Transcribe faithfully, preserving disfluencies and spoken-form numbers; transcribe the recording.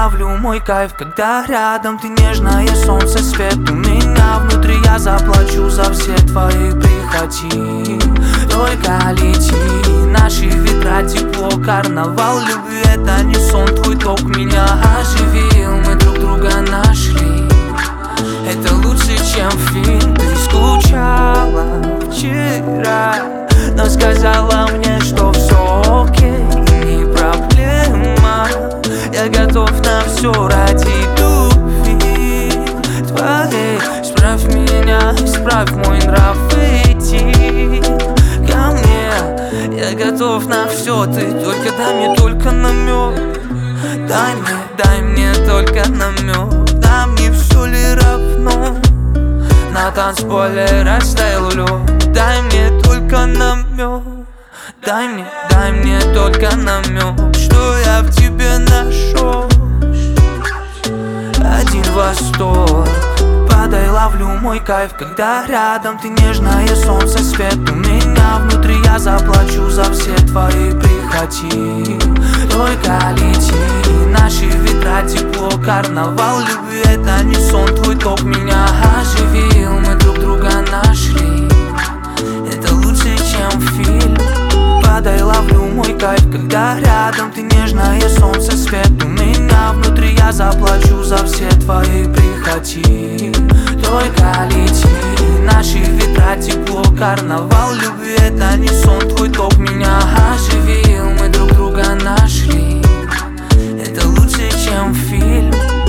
ловлю мой кайф, когда рядом ты, нежное солнце, свет у меня внутри. Я заплачу за все твои прихоти. Только лети, наши ветра, тепло, карнавал любви. Это не сон, твой ток меня оживил. Мы друг друга нашли. Это лучше, чем фильм. Ты скучала вчера, но сказала мне, что все окей, не проблема. Я готов на все ради любви твоей. Исправь меня, исправь мой нрав, иди ко мне. Я готов на все, ты только дай мне только намек. Дай мне, дай мне только намек. Да мне все ли равно? На танцполе растаял лед. Дай мне только намек. Дай мне, дай мне только намек, что я в тебе нашел. Один восторг. Падай, ловлю мой кайф, когда рядом ты, нежное солнце, свет у меня внутри. Я заплачу за все твои прихоти. Только лети, наши ветра, тепло, карнавал любви. Это не сон, твой ток меня оживил. Мы друг друга нашли. Это лучше, чем фильм. Падай, ловлю мой кайф, когда рядом ты, нежное солнце, свет у меня внутри. Я заплачу за все твои прихоти. Только лети, наши ветра, тепло, карнавал любви. Это не сон, твой ток меня оживил. Мы друг друга нашли. Это лучше, чем фильм.